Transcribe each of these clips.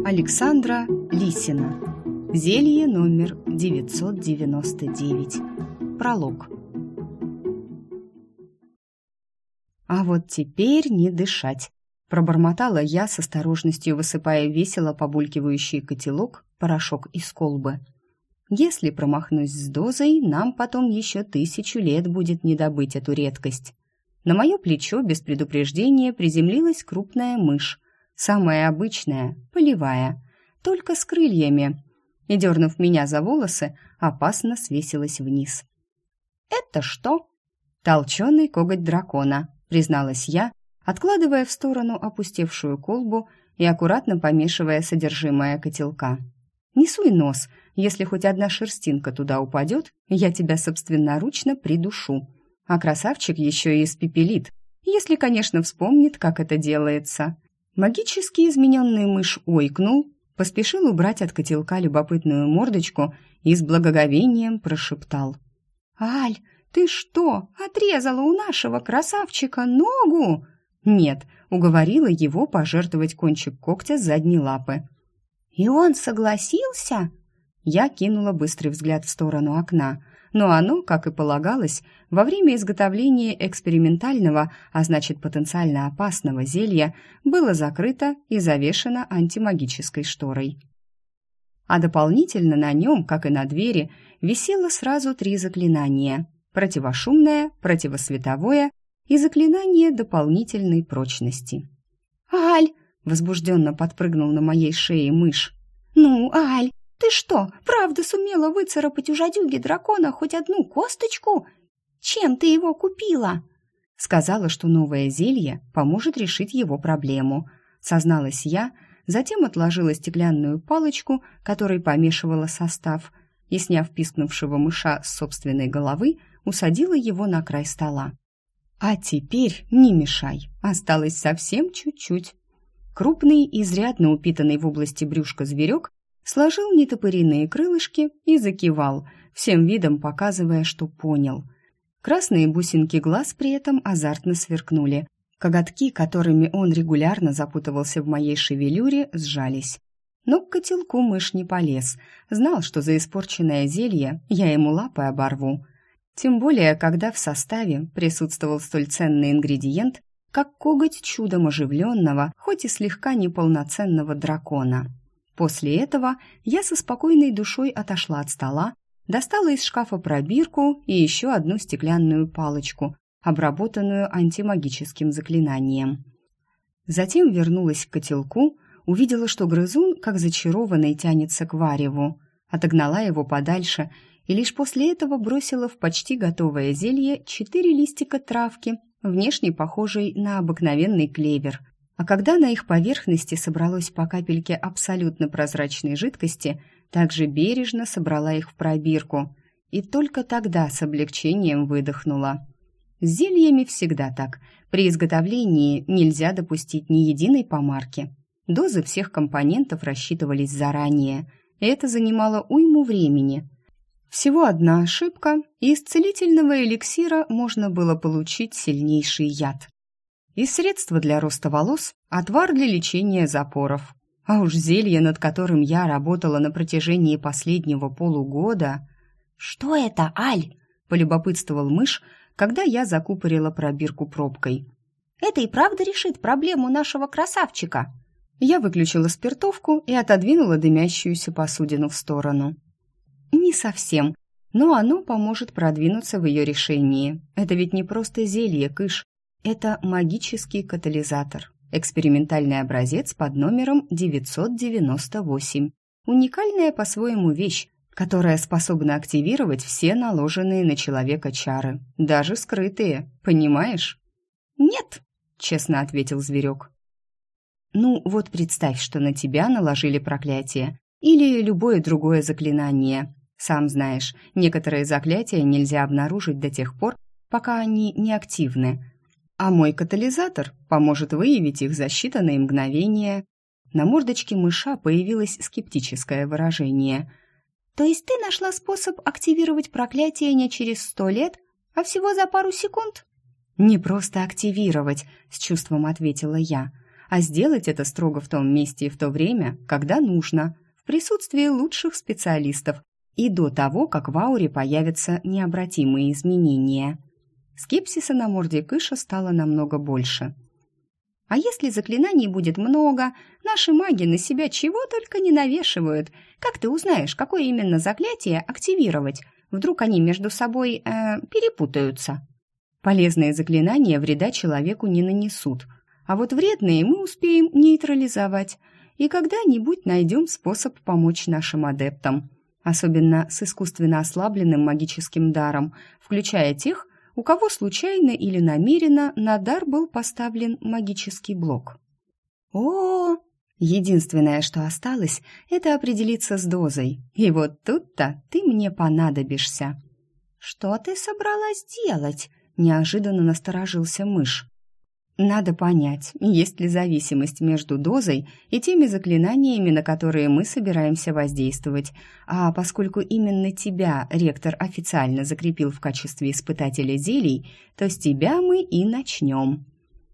Александра Лисина. Зелье номер 999. Пролог. «А вот теперь не дышать», — пробормотала я с осторожностью, высыпая весело побулькивающий котелок порошок из колбы. «Если промахнусь с дозой, нам потом еще 1000 лет будет не добыть эту редкость». На мое плечо без предупреждения приземлилась крупная мышь, самая обычная, полевая, только с крыльями, и, дернув меня за волосы, опасно свесилась вниз. «Это что?» «Толченый коготь дракона», — призналась я, откладывая в сторону опустевшую колбу и аккуратно помешивая содержимое котелка. «Не суй нос, если хоть одна шерстинка туда упадет, я тебя собственноручно придушу. А красавчик еще и испепелит, если, конечно, вспомнит, как это делается». Магически измененный мышь ойкнул, поспешил убрать от котелка любопытную мордочку и с благоговением прошептал: «Аль, ты что, отрезала у нашего красавчика ногу?» «Нет», — уговорила его пожертвовать кончик когтя с задней лапы. «И он согласился?» Я кинула быстрый взгляд в сторону окна, но оно, как и полагалось, во время изготовления экспериментального, а значит потенциально опасного зелья, было закрыто и завешено антимагической шторой. А дополнительно на нем, как и на двери, висело сразу 3 заклинания: противошумное, противосветовое и заклинание дополнительной прочности. «Аль!» — возбужденно подпрыгнул на моей шее мышь. «Ну, Аль, ты что, правда сумела выцарапать у жадюги дракона хоть одну косточку? Чем ты его купила?» Сказала, что новое зелье поможет решить его проблему. Созналась я, затем отложила стеклянную палочку, которой помешивала состав, и, сняв пискнувшего мыша с собственной головы, усадила его на край стола. «А теперь не мешай, осталось совсем чуть-чуть». Крупный, изрядно упитанный в области брюшка зверек сложил нетопыриные крылышки и закивал, всем видом показывая, что понял. Красные бусинки глаз при этом азартно сверкнули. Коготки, которыми он регулярно запутывался в моей шевелюре, сжались. Но к котелку мышь не полез, знал, что за испорченное зелье я ему лапы оборву. Тем более, когда в составе присутствовал столь ценный ингредиент, как коготь чудом оживленного, хоть и слегка неполноценного дракона. После этого я со спокойной душой отошла от стола, достала из шкафа пробирку и еще одну стеклянную палочку, обработанную антимагическим заклинанием. Затем вернулась к котелку, увидела, что грызун, как зачарованный, тянется к вареву, отогнала его подальше и лишь после этого бросила в почти готовое зелье 4 листика травки, внешне похожей на обыкновенный клевер. А когда на их поверхности собралось по капельке абсолютно прозрачной жидкости, также бережно собрала их в пробирку и только тогда с облегчением выдохнула. С зельями всегда так. При изготовлении нельзя допустить ни единой помарки. Дозы всех компонентов рассчитывались заранее, и это занимало уйму времени. Всего одна ошибка, и из целительного эликсира можно было получить сильнейший яд. Из средства для роста волос – отвар для лечения запоров. А уж зелье, над которым я работала на протяжении последнего полугода... «Что это, Аль?» – полюбопытствовал мышь, когда я закупорила пробирку пробкой. «Это и правда решит проблему нашего красавчика?» Я выключила спиртовку и отодвинула дымящуюся посудину в сторону. «Не совсем, но оно поможет продвинуться в ее решении. Это ведь не просто зелье, кыш. Это магический катализатор, экспериментальный образец под номером 998. Уникальная по-своему вещь, которая способна активировать все наложенные на человека чары, даже скрытые, понимаешь?» «Нет», — честно ответил зверек. «Ну, вот представь, что на тебя наложили проклятие или любое другое заклинание. Сам знаешь, некоторые заклятия нельзя обнаружить до тех пор, пока они не активны. А мой катализатор поможет выявить их за считанные мгновения». На мордочке мыша появилось скептическое выражение. «То есть ты нашла способ активировать проклятие не через 100 лет, а всего за пару секунд?» «Не просто активировать», — с чувством ответила я, а сделать это строго в том месте и в то время, когда нужно, в присутствии лучших специалистов и до того, как в ауре появятся необратимые изменения. Скепсиса на морде Кыша стало намного больше. А если заклинаний будет много, наши маги на себя чего только не навешивают. Как ты узнаешь, какое именно заклятие активировать? Вдруг они между собой перепутаются. Полезные заклинания вреда человеку не нанесут, а вот вредные мы успеем нейтрализовать и когда-нибудь найдем способ помочь нашим адептам, особенно с искусственно ослабленным магическим даром, включая тех, у кого случайно или намеренно на дар был поставлен магический блок. О, единственное, что осталось, это определиться с дозой. И вот тут-то ты мне понадобишься. Что ты собралась делать? Неожиданно насторожился мышь. Надо понять, есть ли зависимость между дозой и теми заклинаниями, на которые мы собираемся воздействовать. А поскольку именно тебя ректор официально закрепил в качестве испытателя зелий, то с тебя мы и начнем.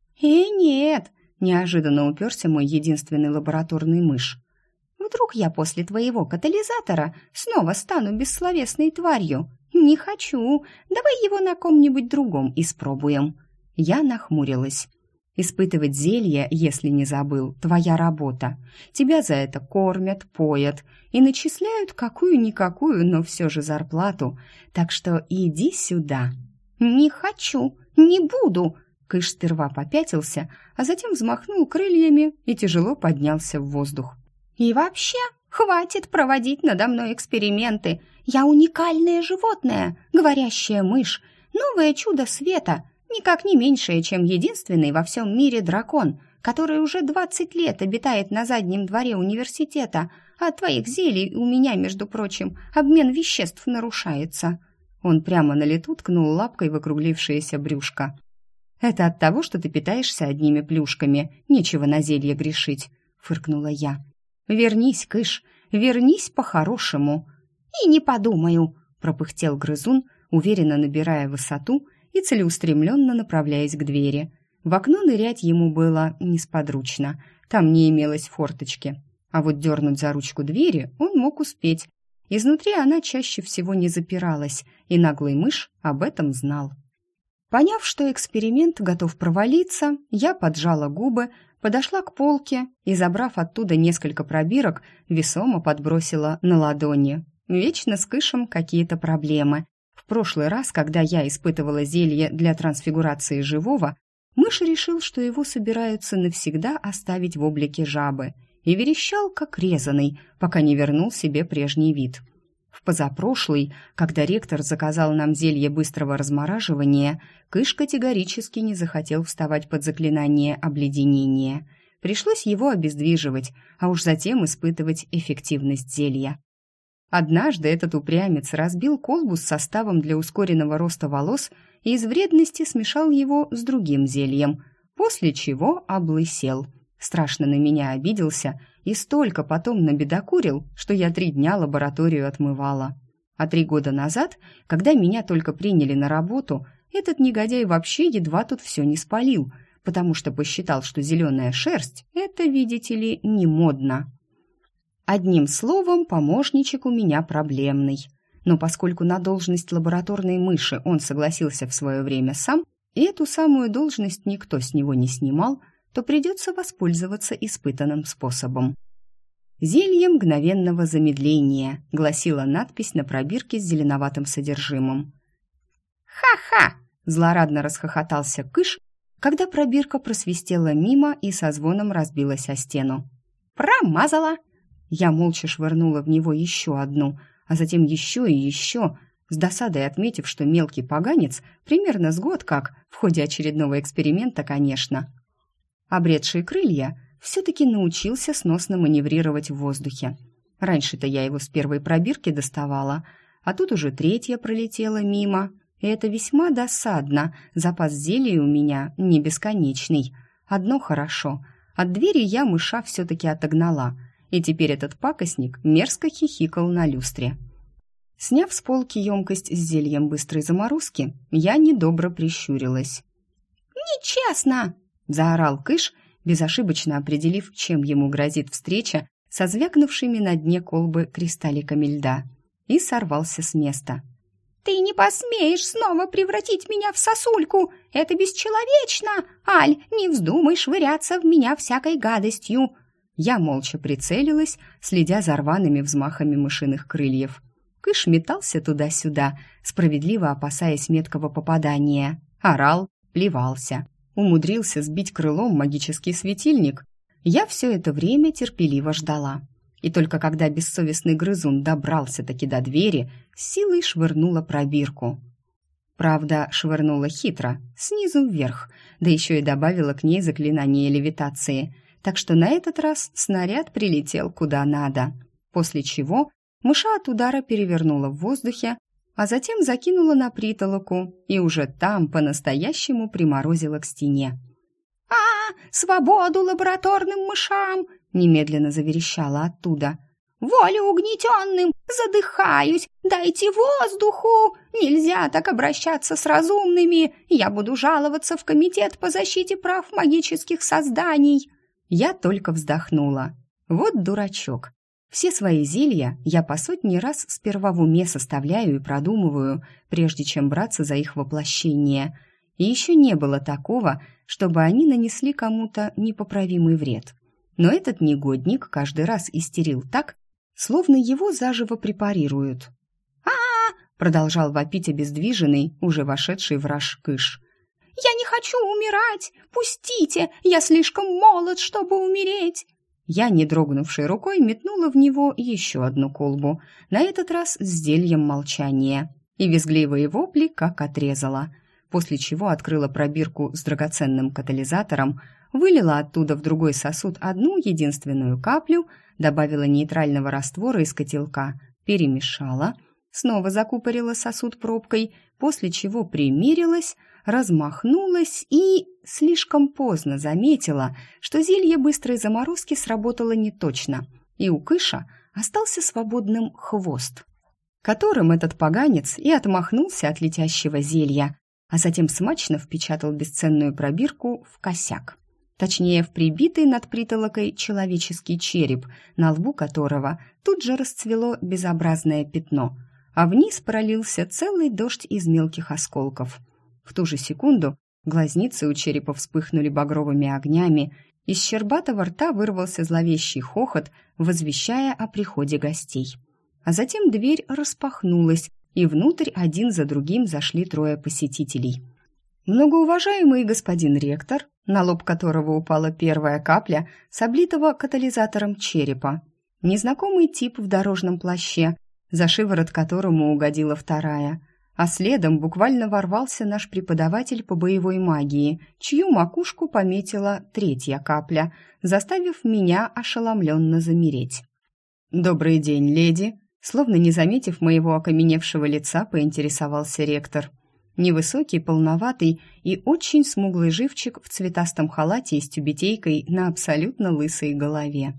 Нет, неожиданно уперся мой единственный лабораторный мышь. Вдруг я после твоего катализатора снова стану бессловесной тварью? Не хочу. Давай его на ком-нибудь другом испробуем. Я нахмурилась. Испытывать зелье, если не забыл, твоя работа. Тебя за это кормят, поят и начисляют какую-никакую, но все же зарплату. Так что иди сюда. Не хочу, не буду. Кыш сперва попятился, а затем взмахнул крыльями и тяжело поднялся в воздух. И вообще, хватит проводить надо мной эксперименты. Я уникальное животное, говорящая мышь, новое чудо света. Никак не меньшее, чем единственный во всем мире дракон, который уже 20 лет обитает на заднем дворе университета, а от твоих зелий у меня, между прочим, обмен веществ нарушается». Он прямо на лету ткнул лапкой в округлившееся брюшко. «Это от того, что ты питаешься одними плюшками, нечего на зелье грешить», — фыркнула я. «Вернись, Кыш, вернись по-хорошему». «И не подумаю», — пропыхтел грызун, уверенно набирая высоту и целеустремленно направляясь к двери. В окно нырять ему было несподручно, там не имелось форточки. А вот дернуть за ручку двери он мог успеть. Изнутри она чаще всего не запиралась, и наглый мышь об этом знал. Поняв, что эксперимент готов провалиться, я поджала губы, подошла к полке и, забрав оттуда несколько пробирок, весомо подбросила на ладони. Вечно с Кышем какие-то проблемы. В прошлый раз, когда я испытывала зелье для трансфигурации живого, мышь решил, что его собираются навсегда оставить в облике жабы, и верещал, как резаный, пока не вернул себе прежний вид. В позапрошлый, когда ректор заказал нам зелье быстрого размораживания, Кыш категорически не захотел вставать под заклинание обледенения. Пришлось его обездвиживать, а уж затем испытывать эффективность зелья. Однажды этот упрямец разбил колбу с составом для ускоренного роста волос и из вредности смешал его с другим зельем, после чего облысел. Страшно на меня обиделся и столько потом набедокурил, что я 3 дня лабораторию отмывала. А 3 года назад, когда меня только приняли на работу, этот негодяй вообще едва тут все не спалил, потому что посчитал, что зеленая шерсть – это, видите ли, не модно. Одним словом, помощничек у меня проблемный. Но поскольку на должность лабораторной мыши он согласился в свое время сам, и эту самую должность никто с него не снимал, то придется воспользоваться испытанным способом. «Зелье мгновенного замедления», — гласила надпись на пробирке с зеленоватым содержимым. «Ха-ха!» — злорадно расхохотался Кыш, когда пробирка просвистела мимо и со звоном разбилась о стену. «Промазала!» Я молча швырнула в него еще одну, а затем еще и еще, с досадой отметив, что мелкий поганец примерно с год как, в ходе очередного эксперимента, конечно, обретший крылья, все-таки научился сносно маневрировать в воздухе. Раньше-то я его с первой пробирки доставала, а тут уже 3-я пролетела мимо, и это весьма досадно, запас зелий у меня не бесконечный. Одно хорошо, от двери я мыша все-таки отогнала, и теперь этот пакостник мерзко хихикал на люстре. Сняв с полки емкость с зельем быстрой заморозки, я недобро прищурилась. «Нечестно!» — заорал Кыш, безошибочно определив, чем ему грозит встреча со звякнувшими на дне колбы кристалликами льда, и сорвался с места. «Ты не посмеешь снова превратить меня в сосульку! Это бесчеловечно! Аль, не вздумай швыряться в меня всякой гадостью!» Я молча прицелилась, следя за рваными взмахами мышиных крыльев. Кыш метался туда-сюда, справедливо опасаясь меткого попадания. Орал, плевался. Умудрился сбить крылом магический светильник. Я все это время терпеливо ждала. И только когда бессовестный грызун добрался-таки до двери, с силой швырнула пробирку. Правда, швырнула хитро, снизу вверх, да еще и добавила к ней заклинание левитации, так что на этот раз снаряд прилетел куда надо, после чего мыша от удара перевернула в воздухе, а затем закинула на притолоку и уже там по-настоящему приморозила к стене. Свободу лабораторным мышам!» — немедленно заверещала оттуда. «Волю угнетенным! Задыхаюсь! Дайте воздуху! Нельзя так обращаться с разумными! Я буду жаловаться в Комитет по защите прав магических созданий!» Я только вздохнула. Вот дурачок. Все свои зелья я по сотни раз сперва в уме составляю и продумываю, прежде чем браться за их воплощение. И еще не было такого, чтобы они нанесли кому-то непоправимый вред. Но этот негодник каждый раз истерил так, словно его заживо препарируют. Продолжал вопить обездвиженный, уже вошедший в раж Кыш. «Я не хочу умирать! Пустите! Я слишком молод, чтобы умереть!» Я, не дрогнувшей рукой, метнула в него еще одну колбу, на этот раз с зельем молчания, и визгливые вопли как отрезала, после чего открыла пробирку с драгоценным катализатором, вылила оттуда в другой сосуд одну единственную каплю, добавила нейтрального раствора из котелка, перемешала, снова закупорила сосуд пробкой, после чего примерилась, размахнулась и слишком поздно заметила, что зелье быстрой заморозки сработало неточно, и у Кыша остался свободным хвост, которым этот поганец и отмахнулся от летящего зелья, а затем смачно впечатал бесценную пробирку в косяк. Точнее, в прибитый над притолокой человеческий череп, на лбу которого тут же расцвело безобразное пятно, а вниз пролился целый дождь из мелких осколков. В ту же секунду глазницы у черепа вспыхнули багровыми огнями, из щербатого рта вырвался зловещий хохот, возвещая о приходе гостей. А затем дверь распахнулась, и внутрь один за другим зашли трое посетителей. Многоуважаемый господин ректор, на лоб которого упала первая капля с облитого катализатором черепа, незнакомый тип в дорожном плаще, за шиворот которому угодила вторая, а следом буквально ворвался наш преподаватель по боевой магии, чью макушку пометила третья капля, заставив меня ошеломленно замереть. «Добрый день, леди!» Словно не заметив моего окаменевшего лица, поинтересовался ректор. Невысокий, полноватый и очень смуглый живчик в цветастом халате и с тюбетейкой на абсолютно лысой голове.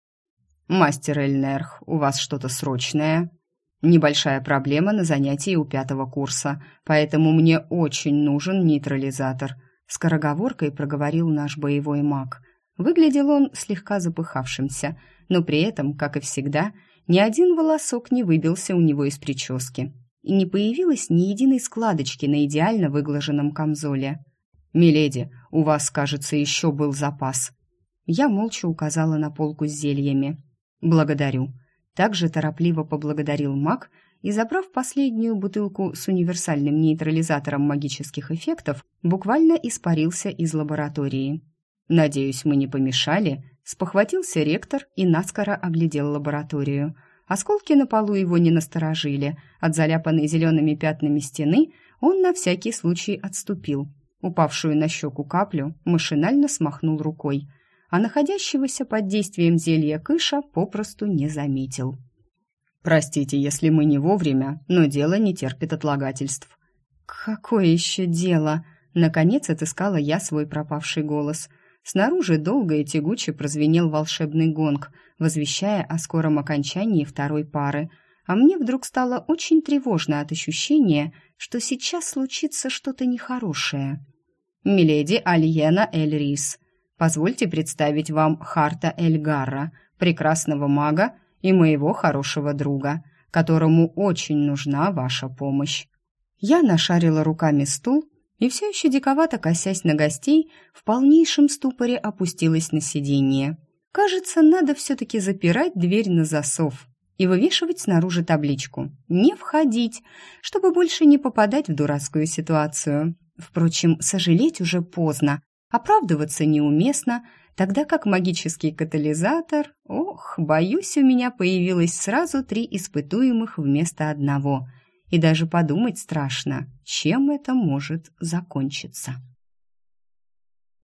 «Мастер Эльнерх, у вас что-то срочное?» «Небольшая проблема на занятии у 5-го курса, поэтому мне очень нужен нейтрализатор», — скороговоркой проговорил наш боевой маг. Выглядел он слегка запыхавшимся, но при этом, как и всегда, ни один волосок не выбился у него из прически, и не появилось ни единой складочки на идеально выглаженном камзоле. «Миледи, у вас, кажется, еще был запас». Я молча указала на полку с зельями. «Благодарю». Также торопливо поблагодарил маг и, забрав последнюю бутылку с универсальным нейтрализатором магических эффектов, буквально испарился из лаборатории. «Надеюсь, мы не помешали?» — спохватился ректор и наскоро оглядел лабораторию. Осколки на полу его не насторожили. От заляпанной зелеными пятнами стены он на всякий случай отступил. Упавшую на щеку каплю машинально смахнул рукой, а находящегося под действием зелья Кыша попросту не заметил. «Простите, если мы не вовремя, но дело не терпит отлагательств». «Какое еще дело?» Наконец отыскала я свой пропавший голос. Снаружи долго и тягуче прозвенел волшебный гонг, возвещая о скором окончании второй пары, а мне вдруг стало очень тревожно от ощущения, что сейчас случится что-то нехорошее. «Миледи Альена Эль-Рис». Позвольте представить вам Харта Эльгарра, прекрасного мага и моего хорошего друга, которому очень нужна ваша помощь». Я нашарила руками стул и все еще диковато косясь на гостей, в полнейшем ступоре опустилась на сиденье. Кажется, надо все-таки запирать дверь на засов и вывешивать снаружи табличку «Не входить», чтобы больше не попадать в дурацкую ситуацию. Впрочем, сожалеть уже поздно, оправдываться неуместно, тогда как магический катализатор, боюсь, у меня появилось сразу 3 испытуемых вместо одного. И даже подумать страшно, чем это может закончиться.